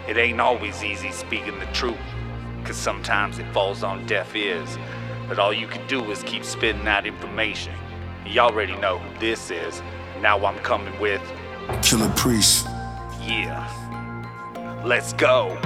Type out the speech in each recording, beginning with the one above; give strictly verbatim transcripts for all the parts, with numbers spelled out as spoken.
It ain't always easy speaking the truth, cause sometimes it falls on deaf ears. But all you can do is keep spitting that information. You already know who this is. Now I'm coming with Killah Priest. Yeah. Let's go.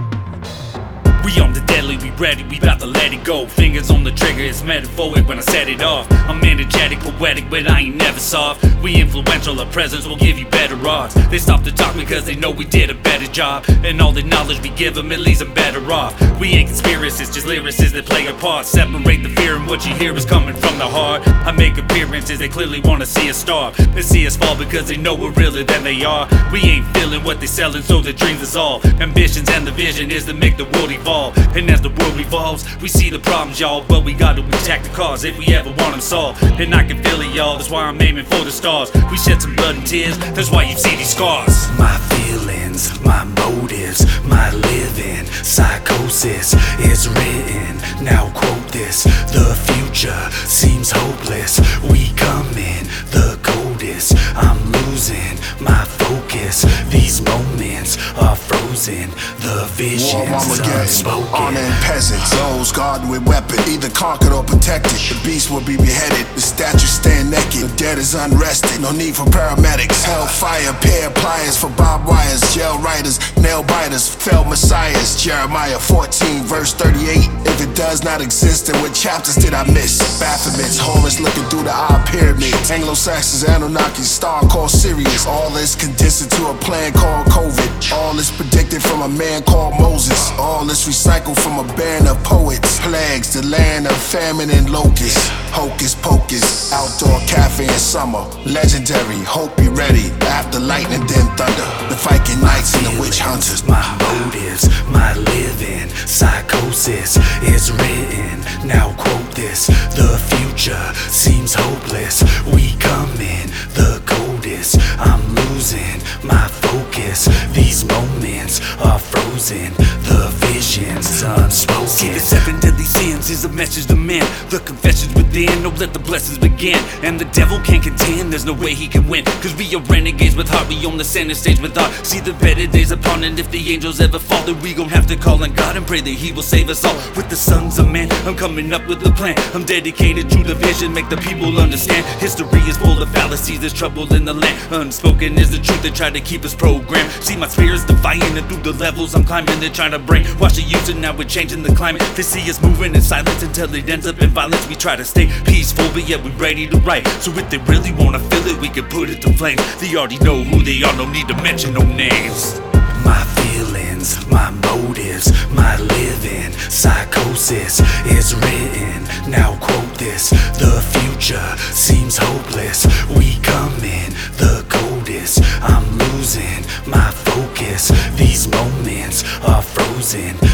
We on the deadly, we ready, we bout to let it go. Fingers on the trigger, it's metaphoric when I set it off. I'm energetic, poetic, but I ain't never soft. We influential, our presence will give you better odds. They stop to talk because they know we did a better job. And all the knowledge we give them, it leaves them better off. We ain't conspiracists, just lyricists that play a part. Separate the fear and what you hear is coming from the heart. I make appearances, they clearly wanna see us starve. They see us fall because they know we're realer than they are. We ain't feeling what they selling, so their dreams dissolve. Ambitions and the vision is to make the world evolve. And as the world evolves, we see the problems, y'all, but we gotta attack the cause if we ever want them solved. And I can feel it, y'all, that's why I'm aiming for the stars. We shed some blood and tears, that's why you see these scars. My feelings, my motives, my living, psychosis is written. Now quote this, the future seems hopeless. We come in the coldest, I'm losing my focus. These moments are frozen, the visions unspoken. Honor and peasants, those guarded with weapon, either conquered or protected. The beast will be beheaded, the statue stand naked. The dead is unrested, no need for paramedics. Hellfire, pair pliers for barbed wires. Jail writers, nail biters, fell messiahs. Jeremiah fourteen verse thirty-eight. If it does not exist, then what chapters did I miss? Baphomets, Horus looking through the eye pyramids. Anglo-Saxons, Anunnaki, star called Sirius. All this condensed into a plan called COVID. All this predicted from a man called Moses. All this recycled from a band of poets. Plagues, the land of famine and locusts. Hocus pocus, outdoor cafe in summer. Legendary, hope you ready. After lightning, then thunder. The Viking knights and the witch hunters. My motives, my living, psychosis is written. Now quote this, the future seems hopeless. We come in the coldest, I'm losing my focus. These moments are frozen, the visions unspoken. See, the seven deadly sins is a message to men. The confessions within, oh let the blessings begin. And the devil can't contend, there's no way he can win. Cause we are renegades with heart, we on the center stage with art. See the better days upon, and if the angels ever fall, then we gon' have to call on God and pray that he will save us all. With the sons of men, I'm coming up with a plan. I'm dedicated to the vision, make the people understand. History is full of fallacies, there's trouble in the land. Unspoken is the truth, they try to keep us programmed. See my spirit's defying, and through the levels I'm climbing, they're trying to bring watch the youth, and now we're changing the climate. They see us moving in silence until it ends up in violence. We try to stay peaceful, but yet we ready to write. So if they really wanna feel it, we can put it to flames. They already know who they are, no need to mention no names. My feelings, my motives, my living, psychosis is written. Now quote this, the future seems hopeless. We come in the coldest, I'm losing my focus. These moments are frozen,